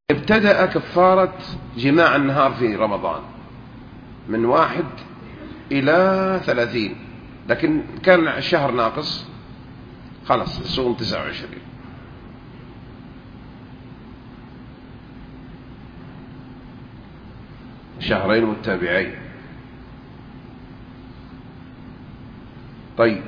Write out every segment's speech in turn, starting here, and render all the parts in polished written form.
ابتدأ كفارة جماع النهار في رمضان من 1 إلى 30، لكن كان الشهر ناقص، خلاص يصوم 29 شهرين متتابعين. طيب،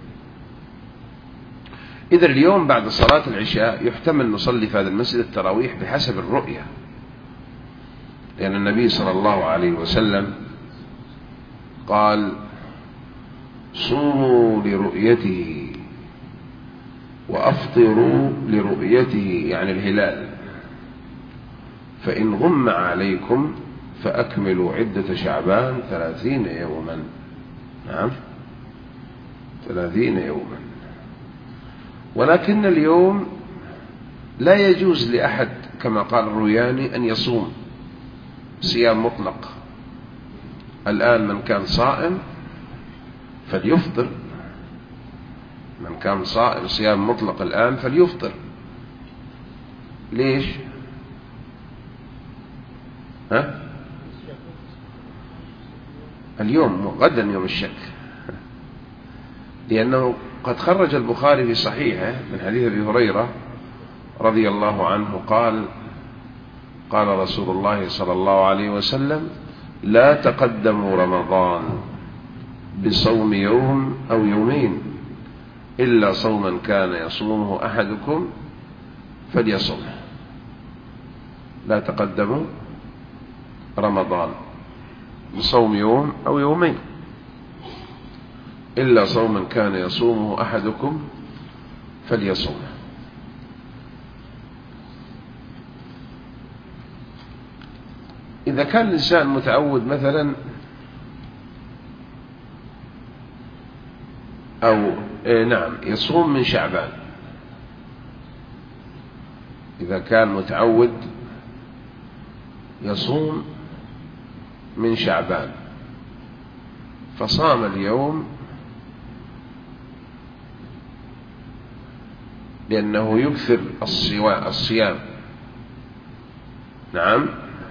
إذا اليوم بعد صلاة العشاء يحتمل نصلي في هذا المسجد التراويح بحسب الرؤية، لأن النبي صلى الله عليه وسلم قال: صوموا لرؤيته وأفطروا لرؤيته، يعني الهلال، فإن غم عليكم فأكملوا عدة شعبان 30 يوما. نعم، 30 يوما. ولكن اليوم لا يجوز لأحد كما قال الروياني أن يصوم صيام مطلق. الآن من كان صائم فليفطر، من كان صائم صيام مطلق الآن فليفطر. ليش؟ اليوم غدا يوم الشك، لأنه قد خرج البخاري في صحيحه من حديث أبي هريرة رضي الله عنه قال: قال رسول الله صلى الله عليه وسلم: لا تقدموا رمضان بصوم يوم أو يومين إلا صوما كان يصومه أحدكم فليصومه. لا تقدموا رمضان بصوم يوم أو يومين إلا صوما كان يصومه أحدكم فليصومه. إذا كان الإنسان متعود مثلا أو نعم يصوم من شعبان، إذا كان متعود يصوم من شعبان فصام اليوم لأنه يكثر الصيام، نعم،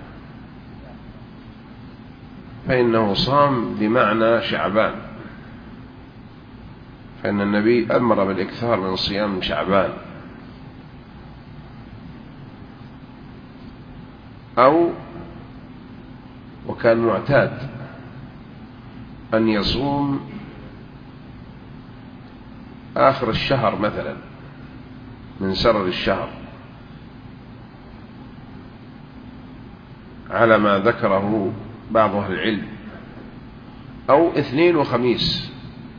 فإنه صام بمعنى شعبان، فإن النبي أمر بالإكثار من صيام شعبان. أو وكان معتاد أن يصوم آخر الشهر مثلا من سرر الشهر على ما ذكره بعض أهل العلم، أو اثنين وخميس،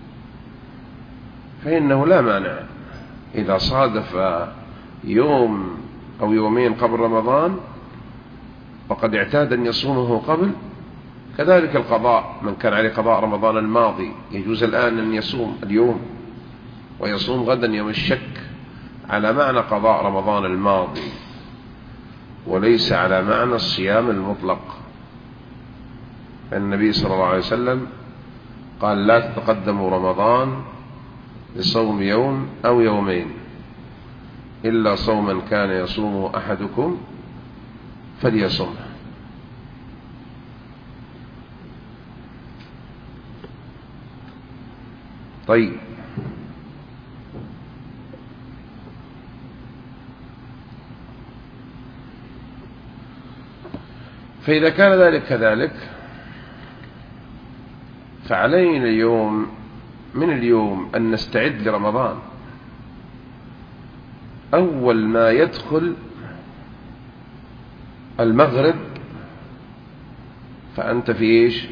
فإنه لا مانع إذا صادف يوم أو يومين قبل رمضان وقد اعتاد أن يصومه قبل. كذلك القضاء، من كان عليه قضاء رمضان الماضي يجوز الآن أن يصوم اليوم ويصوم غدا يوم الشك على معنى قضاء رمضان الماضي وليس على معنى الصيام المطلق. النبي صلى الله عليه وسلم قال: لا تتقدموا رمضان بصوم يوم أو يومين إلا صوما كان يصومه أحدكم فليصومه. طيب، فإذا كان ذلك كذلك فعلينا اليوم من اليوم أن نستعد لرمضان. أول ما يدخل المغرب فأنت في إيش؟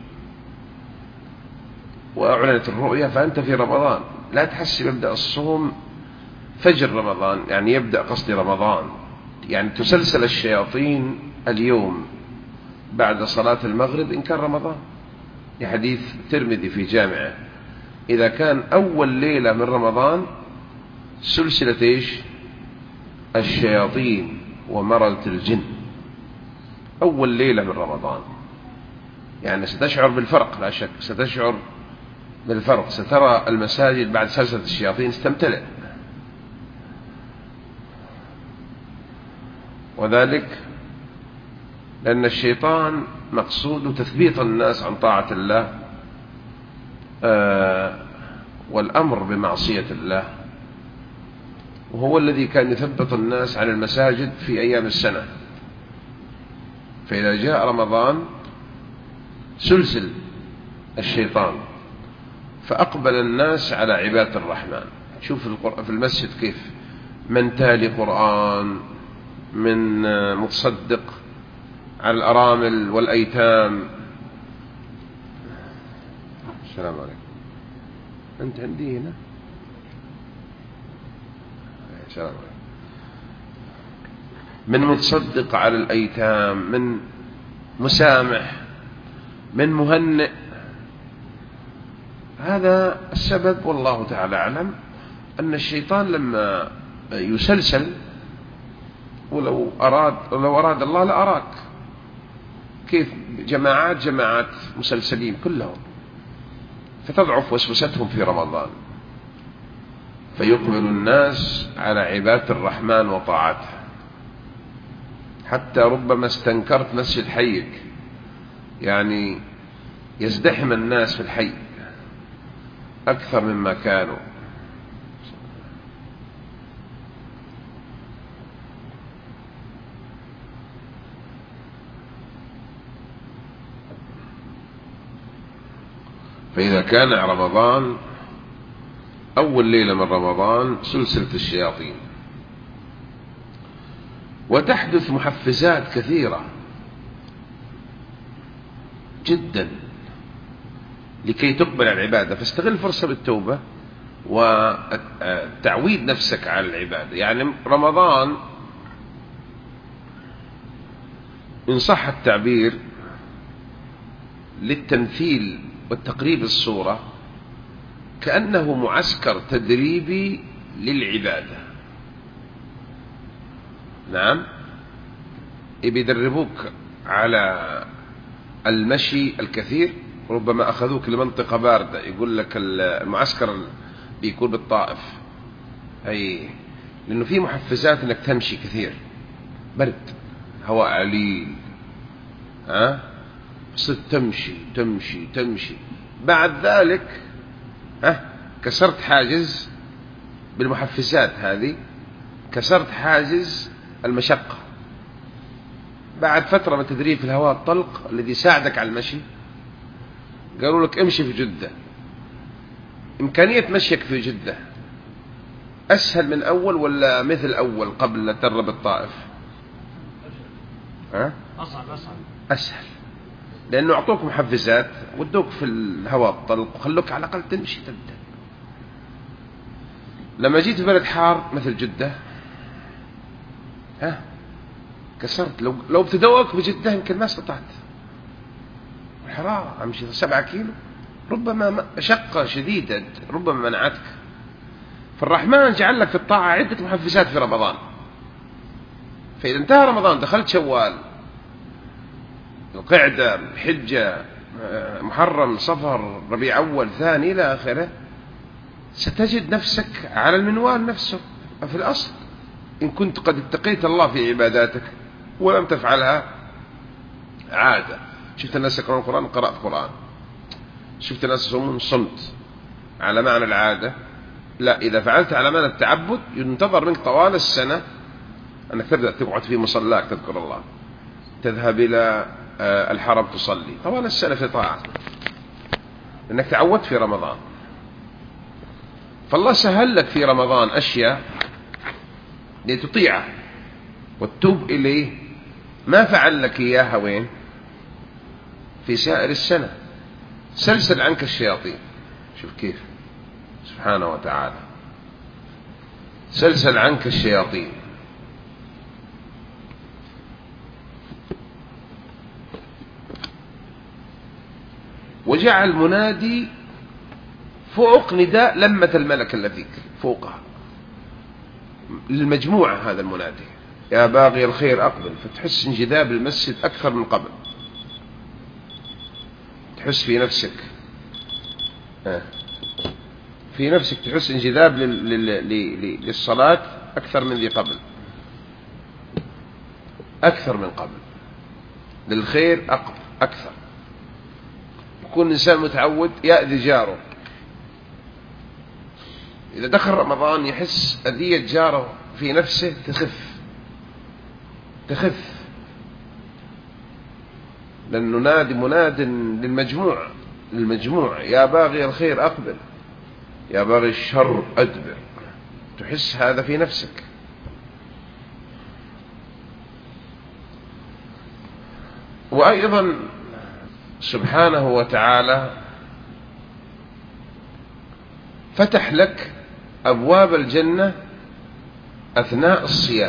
وأعلنت الرؤية فأنت في رمضان. لا تحسب يبدأ الصوم فجر رمضان، يعني يبدأ قصد رمضان، يعني تسلسل الشياطين اليوم بعد صلاة المغرب إن كان رمضان، لحديث الترمذي في جامعه: إذا كان أول ليلة من رمضان سلسلة إيش؟ الشياطين ومرض الجن، أول ليلة من رمضان. يعني ستشعر بالفرق، لا شك ستشعر بالفرق، سترى المساجد بعد سلسلة الشياطين تمتلئ. وذلك لأن الشيطان مقصود تثبيط الناس عن طاعة الله والأمر بمعصية الله، وهو الذي كان يثبط الناس عن المساجد في أيام السنة. فإذا جاء رمضان سلسل الشيطان، فأقبل الناس على عبادة الرحمن. شوف في المسجد كيف من تالي قرآن، من متصدق على الأرامل والأيتام. السلام عليكم، أنت عندي هنا؟ السلام عليكم. من متصدق على الأيتام، من مسامح، من مهنئ. هذا السبب والله تعالى أعلم، أن الشيطان لما يسلسل، ولو أراد الله لأراك كيف جماعات مسلسلين كلهم، فتضعف وسوستهم في رمضان، فيقبل الناس على عبادة الرحمن وطاعته، حتى ربما استنكرت مسجد حيك، يعني يزدحم الناس في الحي أكثر مما كانوا. فإذا كان رمضان أول ليلة من رمضان سلسلة الشياطين، وتحدث محفزات كثيرة جدا لكي تقبل العبادة، فاستغل فرصة بالتوبة وتعويد نفسك على العبادة. يعني رمضان إن صح التعبير للتمثيل والتقريب الصورة كأنه معسكر تدريبي للعبادة. نعم، بيدربوك على المشي الكثير، ربما أخذوك لمنطقة باردة، يقول لك المعسكر بيكون بالطائف، أي لأنه في محفزات أنك تمشي كثير، برد، هواء عليل، صرت تمشي. بعد ذلك كسرت حاجز بالمحفزات هذه، كسرت حاجز المشقة. بعد فترة من تدريب في الهواء الطلق الذي ساعدك على المشي، قالوا لك امشي في جدة. إمكانية مشيك في جدة أسهل من أول ولا مثل أول قبل لا تدرب الطائف؟ أسهل، لأنه أعطوك محفزات ودوك في الهواء الطلق وخلوك على الأقل تمشي تبدأ. لما جيت في بلد حار مثل جدة كسرت، لو ابتدوك بجدة يمكن ما استطعت، الحرارة أمشي 7 كيلو، ربما مشقة شديدة ربما منعتك. فالرحمن جعل لك في الطاعة عدة محفزات في رمضان. فإذا انتهى رمضان دخلت شوال، القعدة، الحجة، محرم، صفر، ربيع أول، ثاني إلى آخره، ستجد نفسك على المنوال نفسه. في الأصل إن كنت قد اتقيت الله في عباداتك ولم تفعلها عادة، شفت الناس يقرأون القرآن قرأت قرآن، شفت الناس يصومون صمت على معنى العادة. لا، إذا فعلت على معنى التعبد ينتظر منك طوال السنة أنك تبدأ تقعد في مصلاك تذكر الله، تذهب إلى الحرم تصلي طوال السنة في طاعة، لأنك تعودت في رمضان. فالله سهل لك في رمضان أشياء لتطيعه وتتوب إليه، ما فعل لك إياها وين؟ في سائر السنة. سلسل عنك الشياطين، شوف كيف سبحانه وتعالى، سلسل عنك الشياطين. وجعل منادي فوق نداء لمة الملك الذي فوقها للمجموعة، هذا المنادي يا باغي الخير أقبل، فتحس انجذاب المسجد أكثر من قبل، تحس في نفسك تحس انجذاب للصلاة أكثر من ذي قبل. أكثر من قبل، للخير أكثر. يكون الإنسان متعود يأذي جاره، إذا دخل رمضان يحس أذية جاره في نفسه تخف، لأنه نادي مناد للمجموع يا باغي الخير أقبل، يا باغي الشر أدبر. تحس هذا في نفسك. وأيضا سبحانه وتعالى فتح لك أبواب الجنة أثناء الصيام،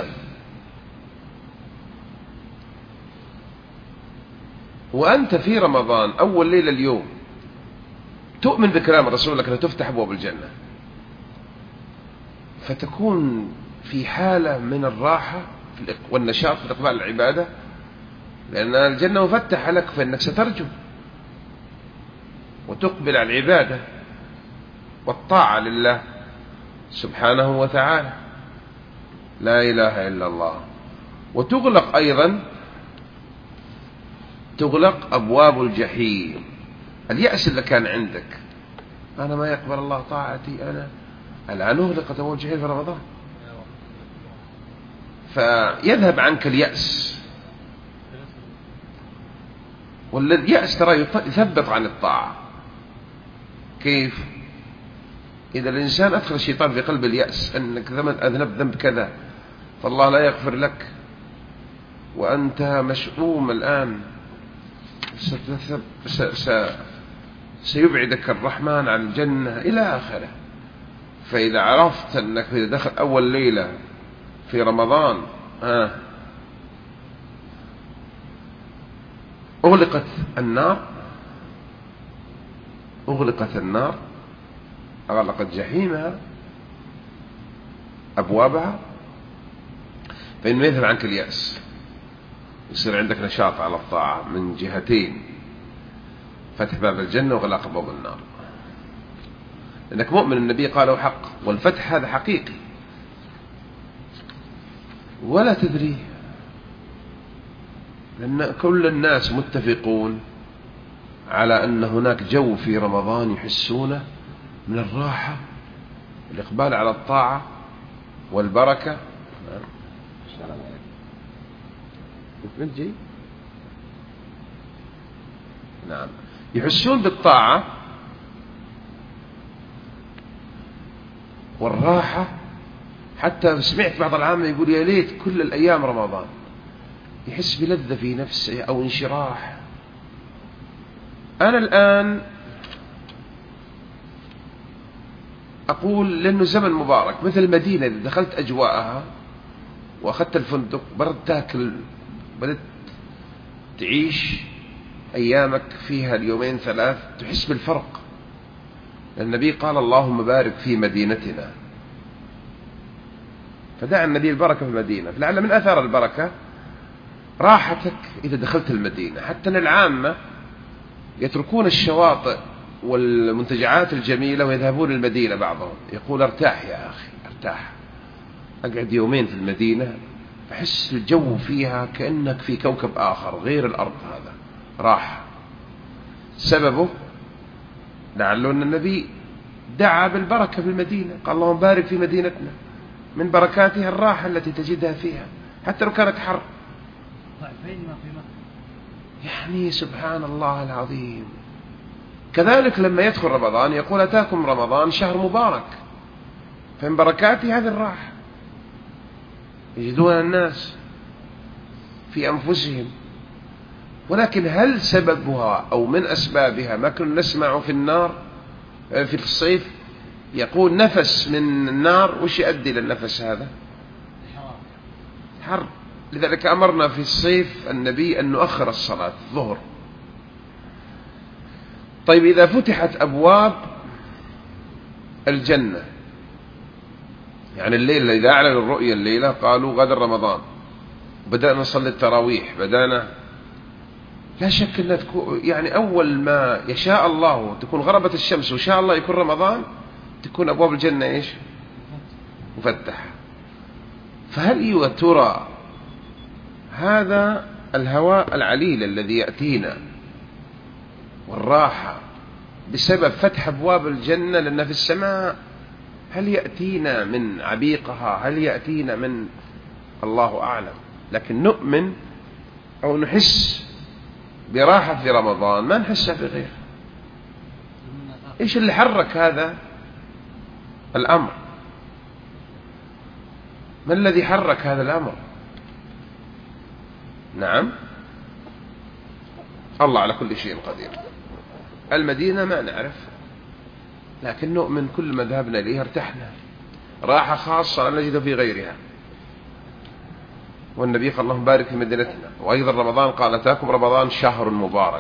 وأنت في رمضان أول ليلة اليوم تؤمن بكلام الرسول لك تفتح أبواب الجنة، فتكون في حالة من الراحة والنشاط في إقبال العبادة، لأن الجنة مفتحة لك، فإنك سترجو وتقبل على العبادة والطاعة لله سبحانه وتعالى، لا إله إلا الله. وتغلق أيضا أبواب الجحيم. اليأس اللي كان عندك، أنا ما يقبل الله طاعتي، أنا الآن أغلقت أبواب الجحيم في رمضان، فيذهب عنك اليأس. واليأس ترى يثبط عن الطاعة. كيف؟ إذا الإنسان أدخل الشيطان في قلب اليأس أنك أذنب ذنب كذا فالله لا يغفر لك، وأنت مشؤوم الآن، سيبعدك الرحمن عن الجنة إلى آخره. فإذا عرفت أنك إذا دخل أول ليلة في رمضان أغلقت النار، أغلقت جحيمها أبوابها، فإنه يذهب عنك اليأس، يصير عندك نشاط على الطاعة من جهتين، فتح باب الجنة وغلاق باب النار، لأنك مؤمن النبي قاله حق، والفتح هذا حقيقي ولا تدري، لأن كل الناس متفقون على أن هناك جو في رمضان يحسونه من الراحة والإقبال على الطاعة والبركة. نعم، يحسون بالطاعة والراحة. حتى سمعت بعض العامة يقول يا ليت كل الأيام رمضان، يحس بلذة في نفسه أو انشراح. أنا الآن أقول لأنه زمن مبارك، مثل المدينة إذا دخلت أجواءها وأخذت الفندق، بدأت تاكل، بدأت تعيش أيامك فيها اليومين ثلاث، تحس بالفرق. النبي قال اللهم بارك في مدينتنا، فدعا النبي البركة في المدينة. فلعل من أثار البركة راحتك إذا دخلت المدينة. حتى أن العامة يتركون الشواطئ والمنتجعات الجميلة ويذهبون المدينة، بعضهم يقول ارتاح يا أخي، ارتاح، أقعد يومين في المدينة أحس الجو فيها كأنك في كوكب آخر غير الأرض، هذا راحة. سببه لعله أن النبي دعا بالبركة في المدينة، قال اللهم بارك في مدينتنا، من بركاتها الراحة التي تجدها فيها حتى لو كانت حر. يعني سبحان الله العظيم. كذلك لما يدخل رمضان يقول أتاكم رمضان شهر مبارك، فمن بركاته هذه الراحة يجدون الناس في أنفسهم. ولكن هل سببها أو من أسبابها ما كنا نسمع في النار في الصيف يقول نفس من النار، وش يؤدي للنفس هذا؟ حر. لذلك أمرنا في الصيف النبي أن نؤخر الصلاة الظهر. طيب إذا فتحت أبواب الجنة، يعني الليلة إذا أعلن الرؤية الليلة قالوا غدا رمضان، بدأنا نصلي التراويح، بدأنا، لا شك أن تكون يعني أول ما يشاء الله تكون غربت الشمس وشاء الله يكون رمضان، تكون أبواب الجنة إيش؟ مفتحة. فهل ترى هذا الهواء العليل الذي يأتينا والراحة بسبب فتح أبواب الجنة لأنها في السماء، هل يأتينا من عبيقها؟ هل يأتينا من الله أعلم؟ لكن نؤمن أو نحس براحة في رمضان ما نحسها في غيره. إيش اللي حرك هذا الأمر؟ ما الذي حرك هذا الأمر؟ نعم، الله على كل شيء قدير. المدينة ما نعرف، لكن نؤمن كل ما ذهبنا إليها ارتحنا راحة خاصة لا نجد في غيرها. والنبي قال اللهم بارك في مدينتنا. وأيضا رمضان قال أتاكم رمضان شهر مبارك،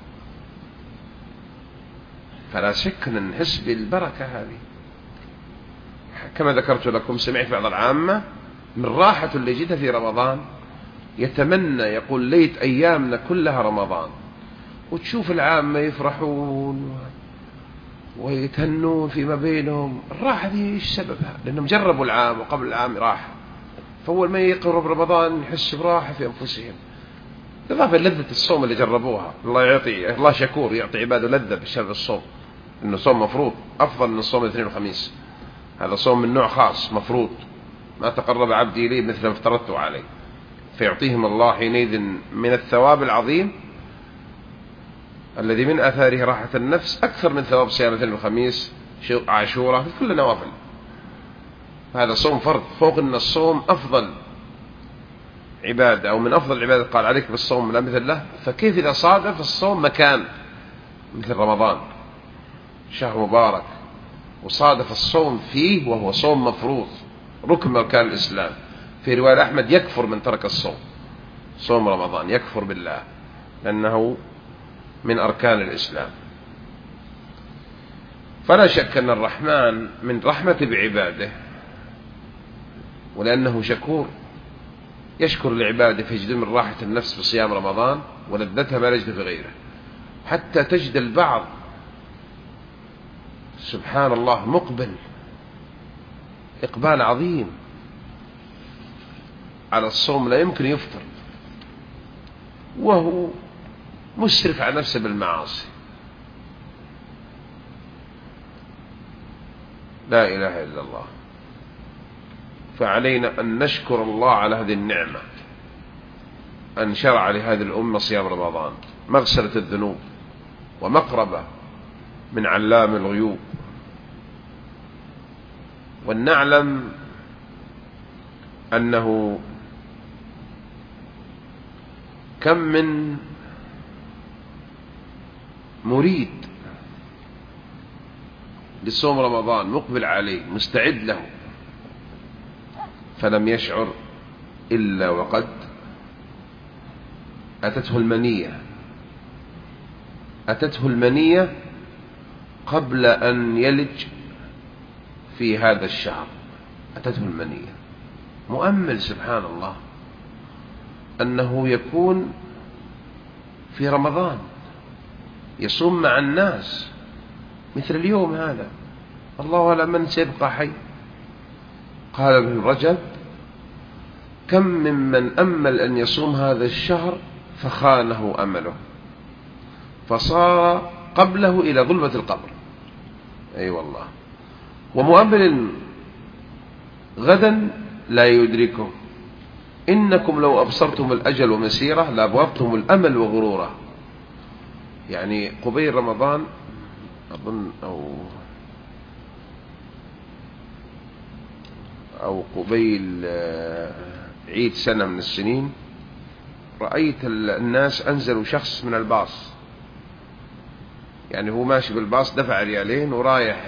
فلا شك أن نحس بالبركة هذه. كما ذكرت لكم سمعت بعض العامة من راحة اللي جدها في رمضان يتمنى يقول ليت أيامنا كلها رمضان. وتشوف العامة يفرحون ويتهنون فيما بينهم. الراحة دي إيش سببها؟ لأنهم جربوا العام وقبل العام راحة، فأول ما يقرب رمضان يحس براحة في أنفسهم، إضافة لذة الصوم اللي جربوها. الله شكور يعطي عباده لذة بسبب الصوم، إنه صوم مفروض أفضل من الصوم الاثنين والخميس. هذا صوم من نوع خاص مفروض، ما تقرب عبدي إليه مثل ما افترضته عليه، فيعطيهم الله حينئذ من الثواب العظيم الذي من آثاره راحة النفس أكثر من ثواب صيام الاثنين والخميس عاشوراء في كل نوافل. هذا صوم فرض، فوق أن الصوم أفضل عبادة أو من أفضل العبادة قال عليك بالصوم لا مثل له، فكيف إذا صادف الصوم مكان مثل رمضان شهر مبارك وصادف الصوم فيه وهو صوم مفروض ركن من أركان الإسلام. في رواية أحمد يكفر من ترك الصوم، صوم رمضان يكفر بالله لأنه من أركان الإسلام. فلا شك أن الرحمن من رحمة بعباده، ولأنه شكور يشكر لعباده فيجد من راحة النفس بصيام رمضان ولذتها ما يجد في غيره. حتى تجد البعض سبحان الله مقبل إقبال عظيم على الصوم لا يمكن يفطر، وهو مسرف على نفسه بالمعاصي. لا إله إلا الله. فعلينا أن نشكر الله على هذه النعمة، أن شرع لهذه الأمة صيام رمضان مغسلة الذنوب ومقربة من علام الغيوب. ونعلم أنه كم من مريد لصوم رمضان مقبل عليه مستعد له، فلم يشعر إلا وقد أتته المنية قبل أن يلج في هذا الشهر. أتته المنية مؤمل سبحان الله أنه يكون في رمضان يصوم مع الناس مثل اليوم هذا، الله أعلم من سيبقى حي. قال ابن رجب كم ممن أمل أن يصوم هذا الشهر فخانه أمله فصار قبله إلى ظلمة القبر. أي والله. ومؤمل غدا لا يدركه، إنكم لو أبصرتم الأجل ومسيره لأبغضتم الأمل وغروره. يعني قبيل رمضان أظن أو قبيل عيد سنة من السنين، رأيت الناس أنزلوا شخص من الباص، يعني هو ماشي بالباص دفع ريالين ورايح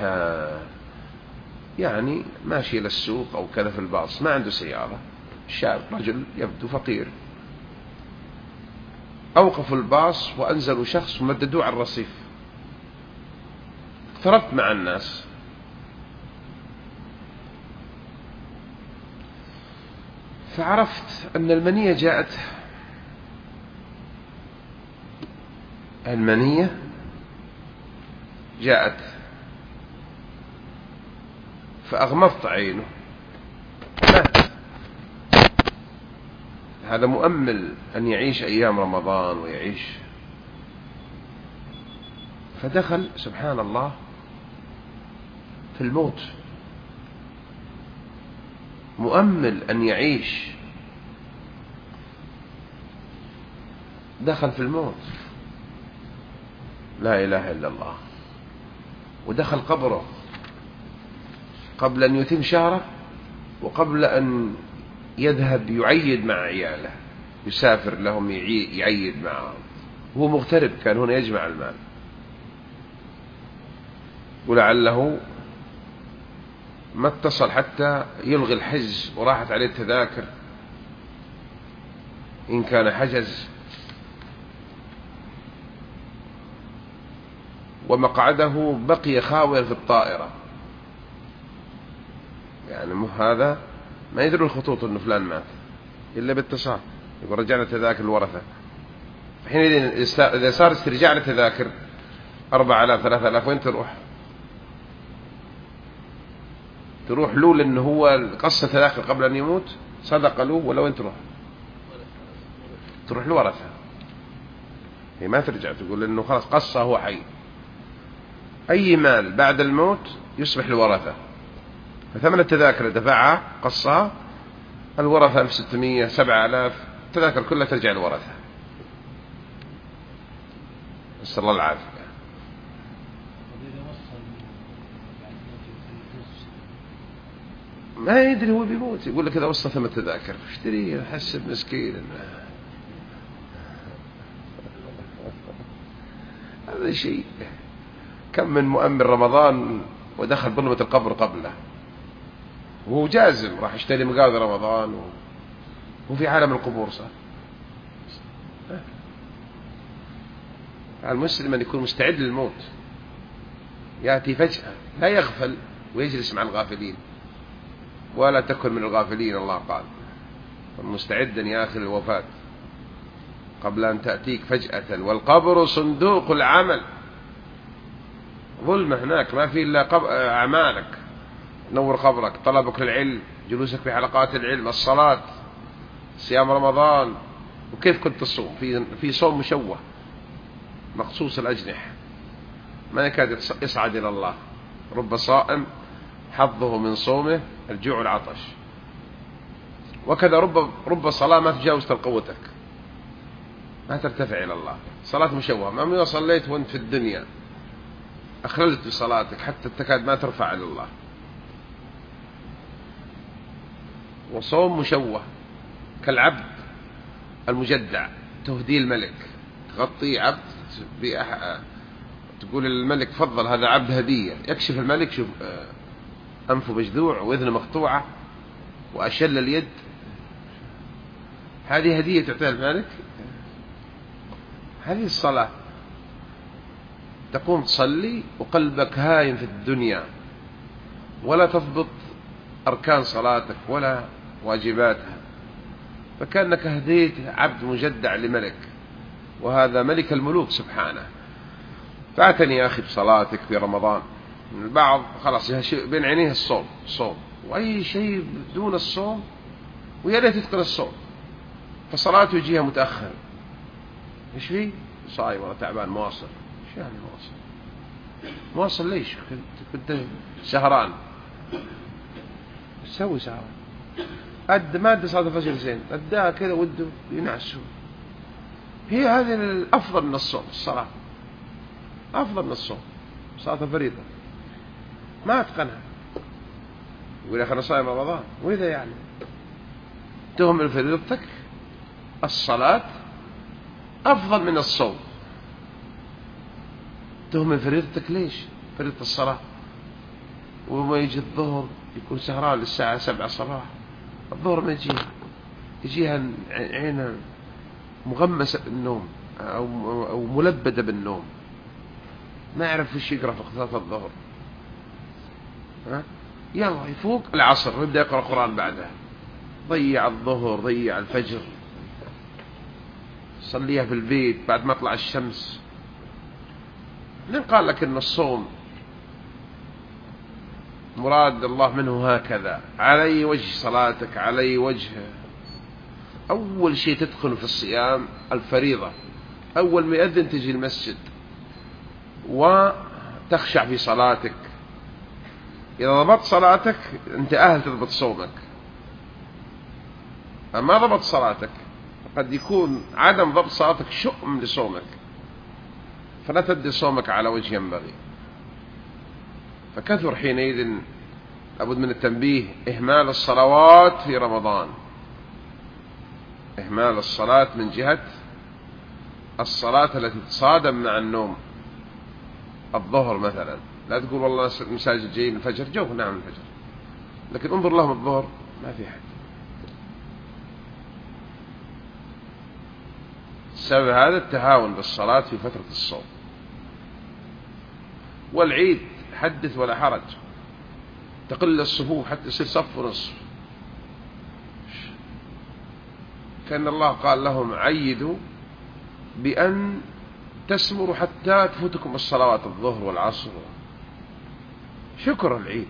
يعني ماشي إلى السوق أو كذا في الباص، ما عنده سيارة، شاب رجل يبدو فقير. أوقفوا الباص وأنزلوا شخص ومددوه على الرصيف. اقتربت مع الناس فعرفت أن المنية جاءت. المنية جاءت فأغمضت عينه مات. هذا مؤمل أن يعيش أيام رمضان ويعيش، فدخل سبحان الله في الموت، مؤمل أن يعيش، دخل في الموت، لا إله إلا الله، ودخل قبره قبل أن يتم شهره، وقبل أن يذهب يعيد مع عياله، يسافر لهم يعيد معهم، هو مغترب كان هنا يجمع المال، ولعله ما اتصل حتى يلغي الحجز وراحت عليه التذاكر إن كان حجز، ومقعده بقي خاويا في الطائرة، يعني هذا ما يدري الخطوط أنه فلان مات إلا باتصال، يقول رجعنا تذاكر الورثة. حين إذا صار استرجاع لتذاكر 4000 3000 وين تروح؟ تروح له لأنه هو قصة تذاكر قبل أن يموت، صدق له، ولا وين تروح؟ تروح الورثة، هي ما ترجع تقول إنه خلاص قصة هو حي. أي مال بعد الموت يصبح الورثة، فثمن التذاكر دفعها قصها الورثة 1600 7000، التذاكر كلها ترجع الورثة، نسأل الله العافية. ما يدري هو بيموت، يقول لك إذا وصل ثمن التذاكر اشتري، حسب مسكين. هذا شيء. كم من مؤمن رمضان ودخل ظلمة القبر قبله وهو جازم راح يشتري مقاضي رمضان وفي عالم القبور صار. المسلم أن يكون مستعد للموت، يأتي فجأة، لا يغفل ويجلس مع الغافلين، ولا تكن من الغافلين، الله قال مستعدا يا أخي للوفاة قبل أن تأتيك فجأة، والقبر صندوق العمل، ظلمة هناك ما في إلا أعمالك، نور قبرك، طلبك للعلم، جلوسك في حلقات العلم، الصلاة، صيام رمضان، وكيف كنت تصوم في صوم مشوه مقصوص الأجنحة ما يكاد يصعد إلى الله، رب صائم حظه من صومه الجوع والعطش، وكذا رب صلاة ما تجاوز قوتك، ما ترتفع إلى الله، صلاة مشوهة، ما صليت وانت في الدنيا أخللت بصلاتك حتى تكاد ما ترفع إلى الله، وصوم مشوه كالعبد المجدع، تهدي الملك، تغطي عبد تقول للملك فضل هذا عبد هدية، يكشف الملك شوف أنفه مجذوع وإذنه مقطوعة وأشل اليد، هذه هدية تعطيها الملك. هذه الصلاة تقوم تصلي وقلبك هايم في الدنيا، ولا تضبط أركان صلاتك ولا واجباتها، فكأنك هديت عبد مجدع لملك، وهذا ملك الملوك سبحانه. فاعتني يا أخي بصلاتك في رمضان. البعض خلاص بين عينيه الصوم، وأي شيء دون الصوم ويا ريت يتقن الصوم، فصلاته يجيها متأخر. إيش فيه؟ صايم ولا تعبان مواصل؟ إيش يعني مواصل ليش؟ كنت سهران، سوي سهران، ما أدى صلاة الفجر زين، أداها كذا وده ينعسوا. هي هذه الأفضل من الصوم، الصلاة أفضل من الصوم، صلاة الفريضة ما أتقنها، يقول يا أخي أنا صايم رمضان، وإذا يعني تهمل فريضتك. الصلاة أفضل من الصوم، تهمل فريضتك ليش؟ فريضة الصلاة، وما يجي الظهر يكون سهران للساعة 7 صباح، الظهر ما يجيها عينها مغمسة بالنوم أو ملبدة بالنوم، ما يعرف وش يقرأ في صلاة الظهر، يلا يفوق العصر ويبدأ يقرأ القرآن بعدها، ضيع الظهر ضيع الفجر، صليها في البيت بعد ما طلع الشمس. من قال لك إن الصوم مراد الله منه هكذا؟ على أي وجه صلاتك؟ على أي وجه أول شيء تدخل في الصيام الفريضة، أول ما يأذن تجي المسجد وتخشع في صلاتك. إذا ضبط صلاتك أنت أهل تضبط صومك. أما ضبط صلاتك قد يكون عدم ضبط صلاتك شؤم لصومك، فلا تدي صومك على وجه ينبغي. فكثر حينئذ لابد من التنبيه إهمال الصلوات في رمضان، إهمال الصلاة من جهة الصلاة التي تصادم مع النوم. الظهر مثلا، لا تقول والله المساجد جايين الفجر، جو نعم الفجر، لكن انظر لهم الظهر ما في حد. سبب هذا التهاون بالصلاة في فترة الصوم. والعيد حدث ولا حرج، تقل الصفوف حتى يصير صف ونصف، كأن الله قال لهم عيدوا بأن تسمروا حتى تفوتكم الصلوات الظهر والعصر. شكر العيد،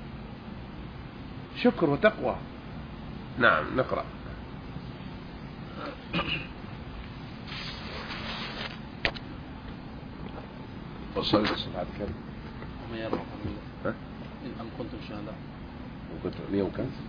شكر وتقوى. نعم نقرأ. وصل الصلاة كم؟ هم يرى إن أم كنتم شهداء. اليوم كم؟